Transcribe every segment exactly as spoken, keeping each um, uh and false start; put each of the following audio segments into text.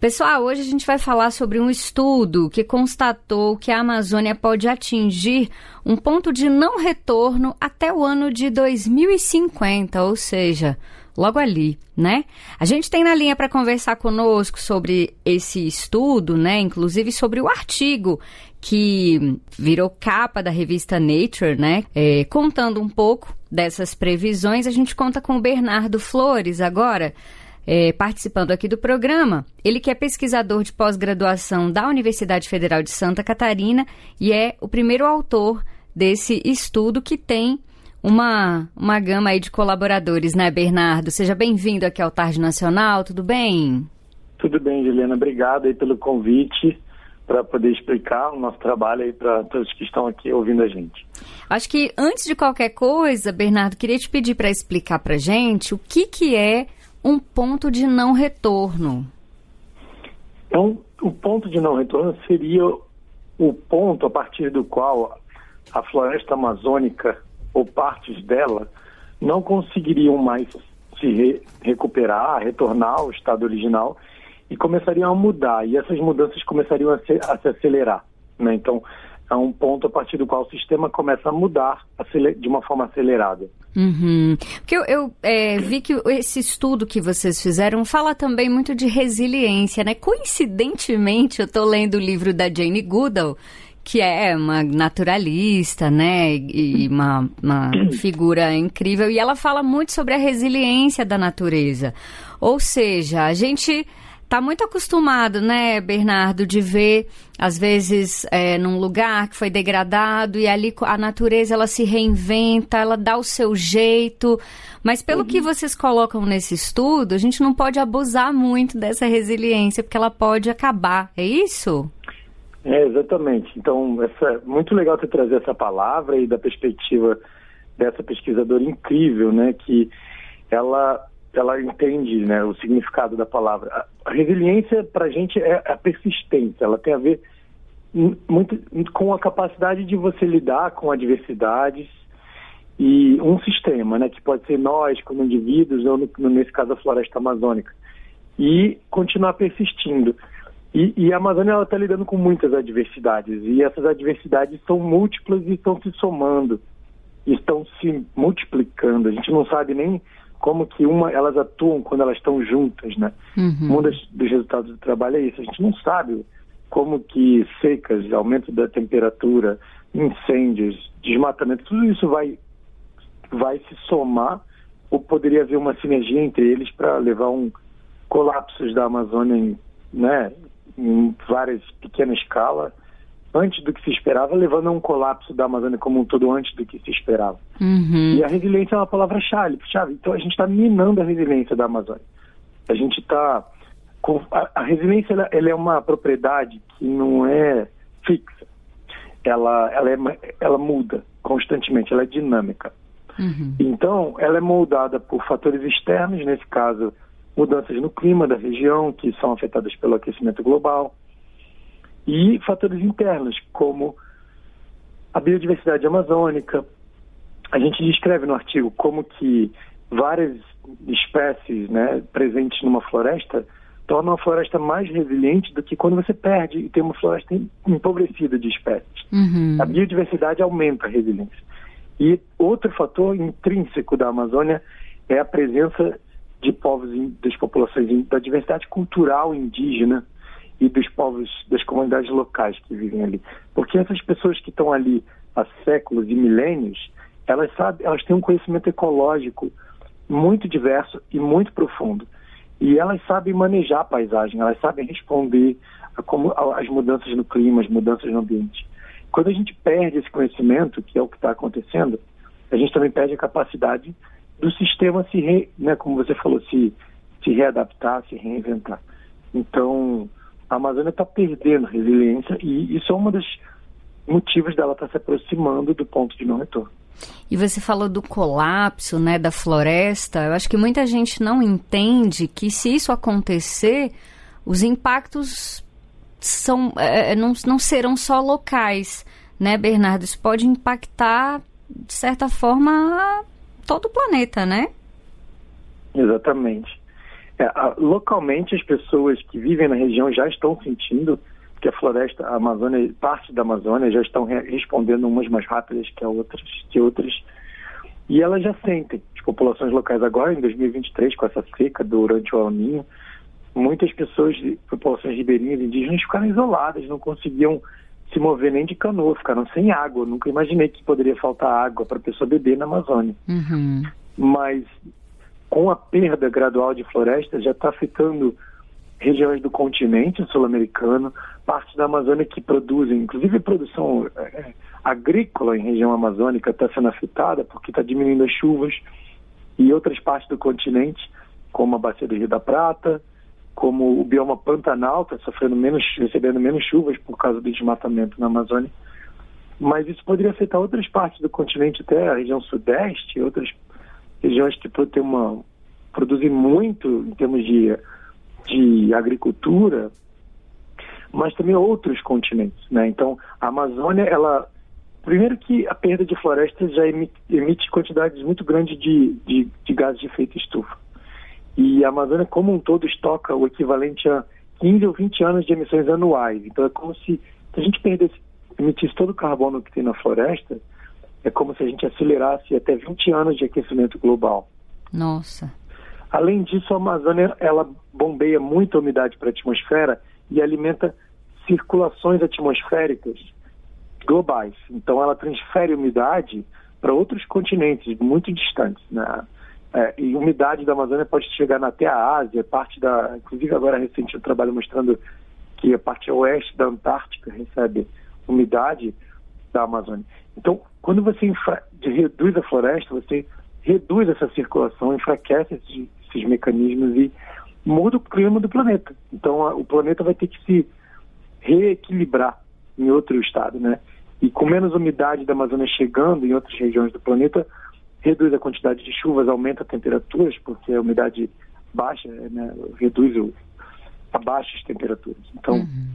Pessoal, hoje a gente vai falar sobre um estudo que constatou que a Amazônia pode atingir um ponto de não retorno até o ano de dois mil e cinquenta, ou seja, logo ali, né? A gente tem na linha para conversar conosco sobre esse estudo, né? Inclusive sobre o artigo que virou capa da revista Nature, né? É, contando um pouco dessas previsões, a gente conta com o Bernardo Flores agora, É, participando aqui do programa. Ele que é pesquisador de pós-graduação da Universidade Federal de Santa Catarina e é o primeiro autor desse estudo que tem uma, uma gama aí de colaboradores, né, Bernardo? Seja bem-vindo aqui ao Tarde Nacional, tudo bem? Tudo bem, Juliana. Obrigado aí pelo convite para poder explicar o nosso trabalho aí para todos que estão aqui ouvindo a gente. Acho que antes de qualquer coisa, Bernardo, queria te pedir para explicar para a gente o que, que é um ponto de não retorno. Então, o ponto de não retorno seria o ponto a partir do qual a floresta amazônica ou partes dela não conseguiriam mais se re- recuperar, retornar ao estado original e começariam a mudar. E essas mudanças começariam a se, a se acelerar, né? Então, é um ponto a partir do qual o sistema começa a mudar de uma forma acelerada. Uhum. Porque eu, eu é, vi que esse estudo que vocês fizeram fala também muito de resiliência, né? Coincidentemente, eu estou lendo o livro da Jane Goodall, que é uma naturalista, né? E uma, uma figura incrível. E ela fala muito sobre a resiliência da natureza. Ou seja, a gente está muito acostumado, né, Bernardo, de ver, às vezes, é, num lugar que foi degradado e ali a natureza, ela se reinventa, ela dá o seu jeito. Mas pelo uhum. que vocês colocam nesse estudo, a gente não pode abusar muito dessa resiliência, porque ela pode acabar. É isso? É, exatamente. Então, essa, muito legal você trazer essa palavra e da perspectiva dessa pesquisadora incrível, né, que ela... ela entende, né, o significado da palavra. A resiliência, para a gente, é a persistência. Ela tem a ver muito com a capacidade de você lidar com adversidades e um sistema, né, que pode ser nós, como indivíduos, ou no, nesse caso a floresta amazônica, e continuar persistindo. E, e a Amazônia está lidando com muitas adversidades, e essas adversidades são múltiplas e estão se somando, estão se multiplicando. A gente não sabe nem como que uma, elas atuam quando elas estão juntas, né? Uhum. Um dos, dos resultados do trabalho é isso. A gente não sabe como que secas, aumento da temperatura, incêndios, desmatamento, tudo isso vai, vai se somar ou poderia haver uma sinergia entre eles para levar um colapsos da Amazônia em, né, em várias pequenas escalas, antes do que se esperava, levando a um colapso da Amazônia como um todo antes do que se esperava. Uhum. E a resiliência é uma palavra-chave. Então a gente está minando a resiliência da Amazônia. A gente está... A, a resiliência ela, ela é uma propriedade que não é fixa. Ela, ela, é, ela muda constantemente, ela é dinâmica. Uhum. Então, ela é moldada por fatores externos, nesse caso, mudanças no clima da região, que são afetadas pelo aquecimento global, e fatores internos, como a biodiversidade amazônica. A gente descreve no artigo como que várias espécies, né, presentes numa floresta tornam a floresta mais resiliente do que quando você perde e tem uma floresta empobrecida de espécies. Uhum. A biodiversidade aumenta a resiliência. E outro fator intrínseco da Amazônia é a presença de povos, das populações, da diversidade cultural indígena e dos povos, das comunidades locais que vivem ali. Porque essas pessoas que estão ali há séculos e milênios, elas sabem, elas têm um conhecimento ecológico muito diverso e muito profundo. E elas sabem manejar a paisagem, elas sabem responder a como, a, as mudanças no clima, as mudanças no ambiente. Quando a gente perde esse conhecimento, que é o que está acontecendo, a gente também perde a capacidade do sistema se, re, né, como você falou, se, se readaptar, se reinventar. Então, a Amazônia está perdendo resiliência e isso é um dos motivos dela estar tá se aproximando do ponto de não retorno. E você falou do colapso, né, da floresta. Eu acho que muita gente não entende que se isso acontecer, os impactos são, é, não, não serão só locais, né, Bernardo? Isso pode impactar, de certa forma, todo o planeta, né? Exatamente. É, a, localmente, as pessoas que vivem na região já estão sentindo que a floresta, a Amazônia, parte da Amazônia, já estão re- respondendo umas mais rápidas que, a outras, que outras. E elas já sentem. As populações locais agora, em dois mil e vinte e três, com essa seca durante o El Niño, muitas pessoas, populações ribeirinhas, indígenas, ficaram isoladas, não conseguiam se mover nem de canoa, ficaram sem água. Eu nunca imaginei que poderia faltar água para a pessoa beber na Amazônia. Uhum. Mas com a perda gradual de florestas, já está afetando regiões do continente sul-americano, partes da Amazônia que produzem, inclusive a produção é, agrícola em região amazônica está sendo afetada porque está diminuindo as chuvas, e outras partes do continente, como a Bacia do Rio da Prata, como o bioma pantanal, está sofrendo menos, recebendo menos chuvas por causa do desmatamento na Amazônia. Mas isso poderia afetar outras partes do continente, até a região sudeste, outras regiões que tem uma, produzem muito em termos de, de agricultura, mas também outros continentes, né? Então, a Amazônia, ela... Primeiro que a perda de florestas já emite, emite quantidades muito grandes de, de, de gases de efeito estufa. E a Amazônia, como um todo, estoca o equivalente a quinze ou vinte anos de emissões anuais. Então, é como se, se a gente perdesse, emitisse todo o carbono que tem na floresta, é como se a gente acelerasse até vinte anos de aquecimento global. Nossa. Além disso, a Amazônia, ela bombeia muita umidade para a atmosfera e alimenta circulações atmosféricas globais. Então, ela transfere umidade para outros continentes muito distantes, né? É, e a umidade da Amazônia pode chegar até a Ásia, parte da... Inclusive, agora, recente, um trabalho mostrando que a parte oeste da Antártica recebe umidade da Amazônia. Então, quando você infra... reduz a floresta, você reduz essa circulação, enfraquece esses, esses mecanismos e muda o clima do planeta. Então, a, o planeta vai ter que se reequilibrar em outro estado, né? E com menos umidade da Amazônia chegando em outras regiões do planeta, reduz a quantidade de chuvas, aumenta as temperaturas, porque a umidade baixa, né, reduz o, abaixa as temperaturas. Então, uhum.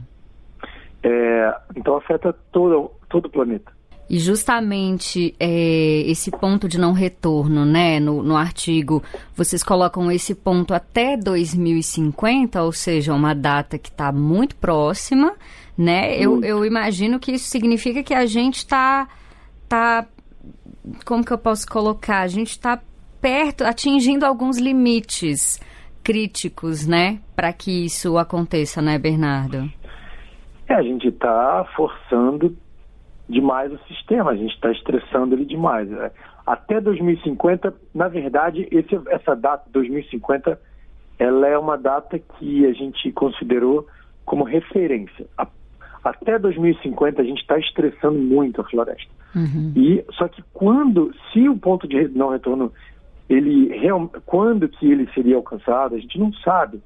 é, então afeta todo, todo o planeta. E justamente é, esse ponto de não retorno, né, no, no artigo, vocês colocam esse ponto até dois mil e cinquenta, ou seja, uma data que está muito próxima, né? Eu, eu imagino que isso significa que a gente está, tá, como que eu posso colocar? A gente está perto, atingindo alguns limites críticos, né, para que isso aconteça, né, Bernardo? É, a gente está forçando demais o sistema, a gente está estressando ele demais. Até dois mil e cinquenta, na verdade, esse, essa data, dois mil e cinquenta, ela é uma data que a gente considerou como referência. A, até dois mil e cinquenta, a gente está estressando muito a floresta. Uhum. E, só que quando, se o ponto de não retorno, ele, real, quando que ele seria alcançado, a gente não sabe.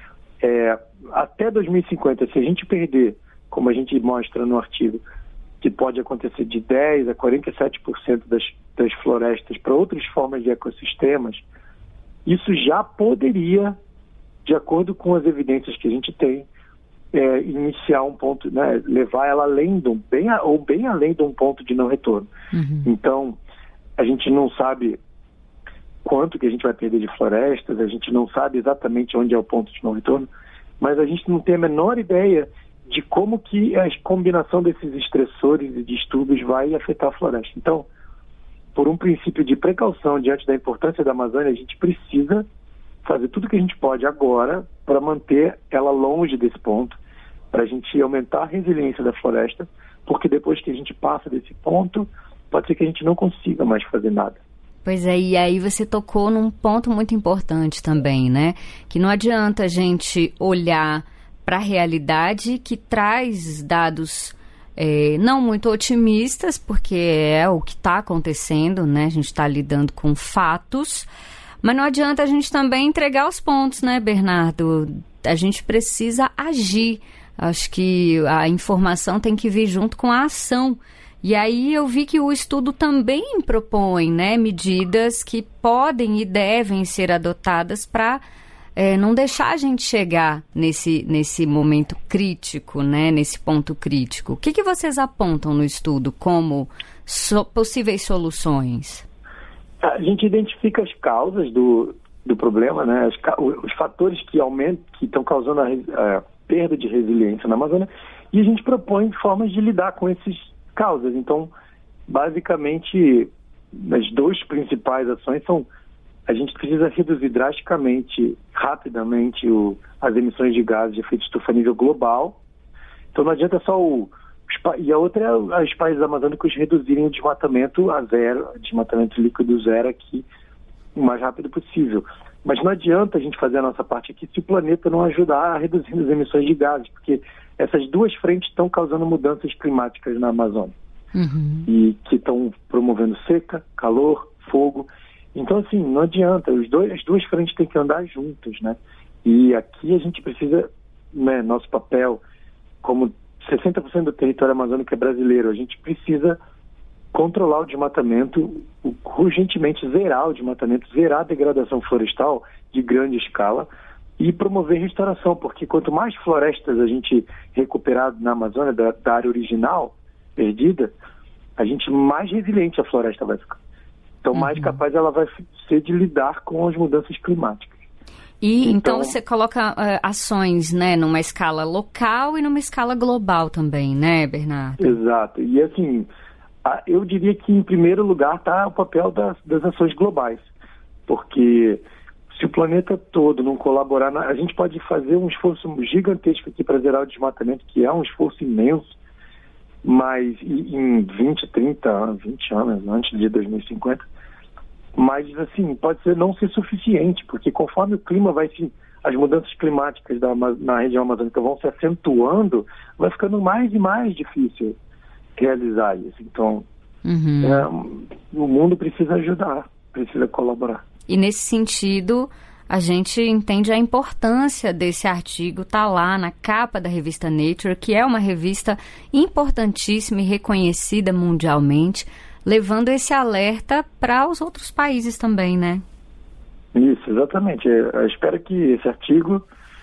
É, até dois mil e cinquenta, se a gente perder, como a gente mostra no artigo, que pode acontecer de dez por cento a quarenta e sete por cento das, das florestas para outras formas de ecossistemas, isso já poderia, de acordo com as evidências que a gente tem, é, iniciar um ponto, né, levar ela além de um, bem, ou bem além de um ponto de não retorno. Uhum. Então, a gente não sabe quanto que a gente vai perder de florestas, a gente não sabe exatamente onde é o ponto de não retorno, mas a gente não tem a menor ideia de como que a combinação desses estressores e distúrbios vai afetar a floresta. Então, por um princípio de precaução diante da importância da Amazônia, a gente precisa fazer tudo o que a gente pode agora para manter ela longe desse ponto, para a gente aumentar a resiliência da floresta, porque depois que a gente passa desse ponto, pode ser que a gente não consiga mais fazer nada. Pois é, e aí você tocou num ponto muito importante também, né? Que não adianta a gente olhar para a realidade que traz dados é, não muito otimistas, porque é o que está acontecendo, né? A gente está lidando com fatos, mas não adianta a gente também entregar os pontos, né, Bernardo? A gente precisa agir. Acho que a informação tem que vir junto com a ação. E aí eu vi que o estudo também propõe, né, medidas que podem e devem ser adotadas para É, não deixar a gente chegar nesse, nesse momento crítico, né, nesse ponto crítico. O que, que vocês apontam no estudo como so, possíveis soluções? A gente identifica as causas do, do problema, né? As, os fatores que aumentam, que estão causando a, a perda de resiliência na Amazônia, e a gente propõe formas de lidar com essas causas. Então, basicamente, as duas principais ações são: a gente precisa reduzir drasticamente, rapidamente, o, as emissões de gases de efeito estufa a nível global. Então não adianta só o... E a outra é os países amazônicos reduzirem o desmatamento a zero, desmatamento líquido zero aqui, o mais rápido possível. Mas não adianta a gente fazer a nossa parte aqui se o planeta não ajudar a reduzir as emissões de gases, porque essas duas frentes estão causando mudanças climáticas na Amazônia. Uhum. E que estão promovendo seca, calor, fogo. Então, assim, não adianta. Os dois, as duas frentes têm que andar juntas, né? E aqui a gente precisa, né, nosso papel, como sessenta por cento do território amazônico é brasileiro, a gente precisa controlar o desmatamento, urgentemente zerar o desmatamento, zerar a degradação florestal de grande escala e promover restauração, porque quanto mais florestas a gente recuperar na Amazônia, da, da área original perdida, a gente mais resiliente a floresta vai ficar. Então, uhum. mais capaz ela vai ser de lidar com as mudanças climáticas. E então, então você coloca uh, ações, né, numa escala local e numa escala global também, né, Bernardo? Exato. E assim, a, eu diria que em primeiro lugar está o papel das, das ações globais. Porque se o planeta todo não colaborar, na, a gente pode fazer um esforço gigantesco aqui para zerar o desmatamento, que é um esforço imenso, mas em vinte, trinta, vinte anos, antes de dois mil e cinquenta, mas assim, pode ser não ser suficiente, porque conforme o clima vai se, as mudanças climáticas da, na região amazônica vão se acentuando, vai ficando mais e mais difícil realizar isso. Então, uhum. é, o mundo precisa ajudar, precisa colaborar. E nesse sentido, a gente entende a importância desse artigo, tá lá na capa da revista Nature, que é uma revista importantíssima e reconhecida mundialmente, levando esse alerta para os outros países também, né? Isso, exatamente. Eu espero que esse artigo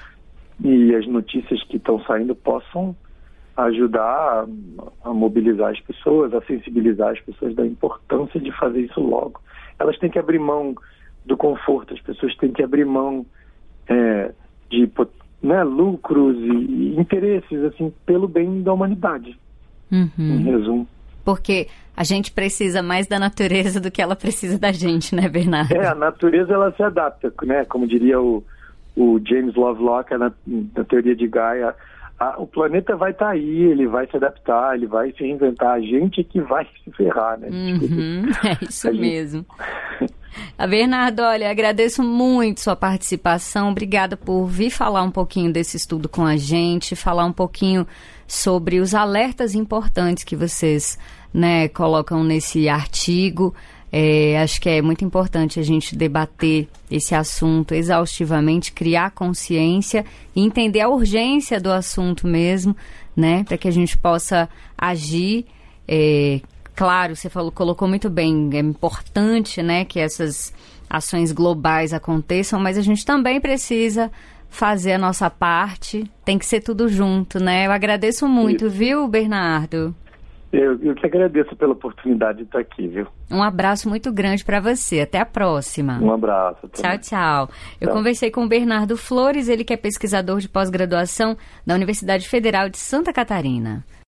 e as notícias que estão saindo possam ajudar a, a mobilizar as pessoas, a sensibilizar as pessoas da importância de fazer isso logo. Elas têm que abrir mão do conforto, as pessoas têm que abrir mão é, de, né, lucros e, e interesses, assim, pelo bem da humanidade, uhum. em resumo. Porque a gente precisa mais da natureza do que ela precisa da gente, né, Bernardo? É, a natureza, ela se adapta, né, como diria o, o James Lovelock na, na teoria de Gaia, a, o planeta vai estar tá aí, ele vai se adaptar, ele vai se reinventar, a gente é que vai se ferrar, né? Uhum, é isso a mesmo. Gente... A Bernardo, olha, agradeço muito sua participação, obrigada por vir falar um pouquinho desse estudo com a gente, falar um pouquinho sobre os alertas importantes que vocês, né, colocam nesse artigo. É, acho que é muito importante a gente debater esse assunto exaustivamente, criar consciência e entender a urgência do assunto mesmo, né, para que a gente possa agir. É, claro, você falou, colocou muito bem, é importante, né, que essas ações globais aconteçam, mas a gente também precisa fazer a nossa parte, tem que ser tudo junto, né? Eu agradeço muito, Isso. viu, Bernardo? Eu, eu que agradeço pela oportunidade de estar aqui, viu? Um abraço muito grande para você. Até a próxima. Um abraço. Tchau, tchau. Eu tchau. conversei com o Bernardo Flores, ele que é pesquisador de pós-graduação da Universidade Federal de Santa Catarina.